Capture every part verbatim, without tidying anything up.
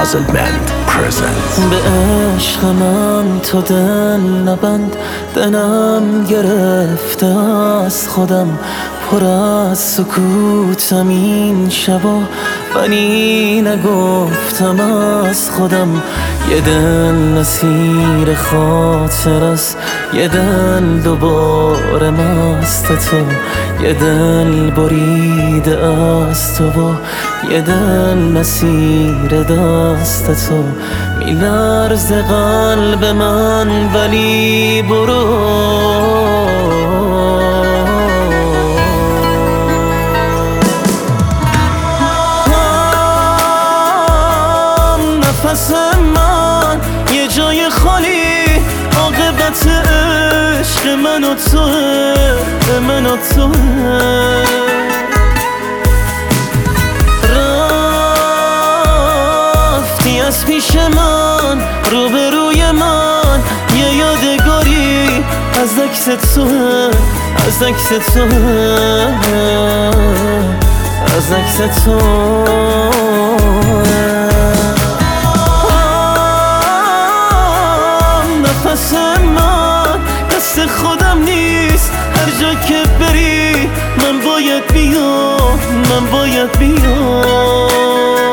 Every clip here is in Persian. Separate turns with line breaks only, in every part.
Puzzle Band presents.
به عشق من تو دل نبند، دلم گرفته از خودم، پر از سکوتم این شبا، ولی نگفتم از خودم. یه دل نسیر خاطر است، یه دل دوباره مست تو، یه دل بریده از تو و یه دل نسیر دست تو. میلرزه قلب من ولی برو، نفس من یه جای خالی، عاقبت عشق من و توه، من و توه. رفتی از پیش من، روبروی من، یه یادگاری از عکس توه، از عکس توه، از عکس توه. نفس من دست خودم نیست، هر جا که بری من باید بیام، من باید بیام.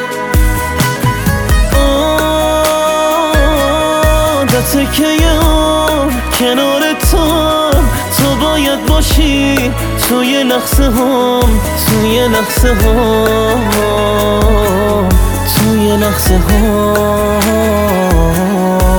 عادته که یه عمر کنار تو، تو باید باشی توی لحظه هم، توی لحظه هم، توی لحظه هم.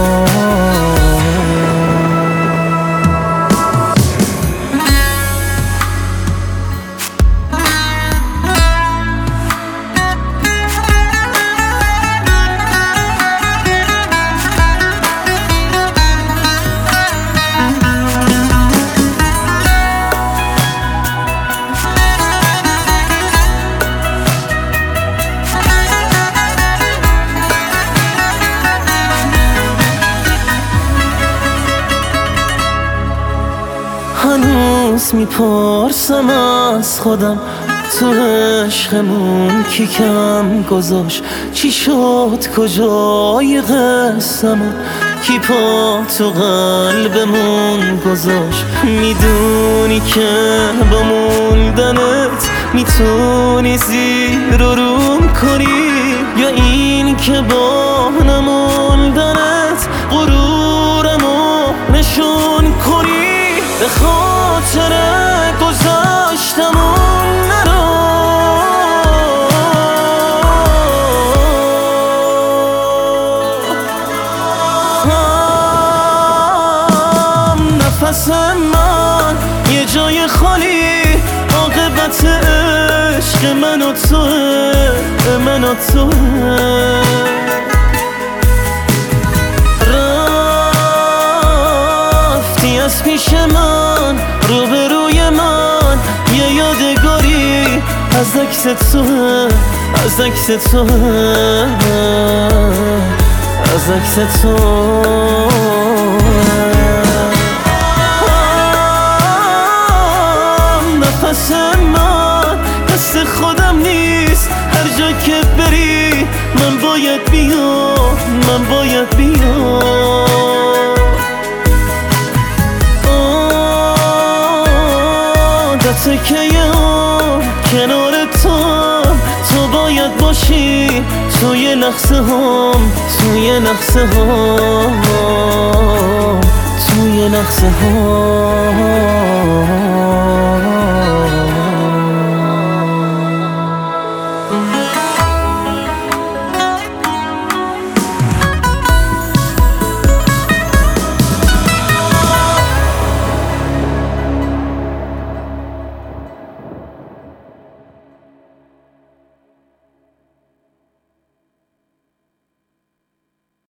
هنوز میپرسم از خودم، تو عشقمون کی کم گذاشت؟ چی شد کجای قسمون؟ کی پا تو قلبمون گذاشت؟ میدونی که با موندنت میتونی زیر و روم کنی، یا این که با نموندنت غرورمو نشون کنی؟ به خاطر گذاشتمون نرو، هم نفس من یه جای خالی، عاقبت عشق من و توه، من و توه. از پیش من، روبروی من، یه یادگاری از عکس توه، از عکس توه، از عکس توه. نفس من دست خودم نیست، هر جا که بری من باید بیام، من باید بیام. عادته که یه عمر کنار تو، تو باید باشی توی لحظه هم، توی لحظه هم، توی لحظه هم.